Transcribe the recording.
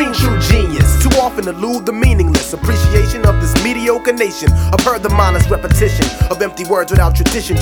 seen true genius. Too often elude the meaningless appreciation of this mediocre nation. I've heard the mindless repetition of empty words without tradition.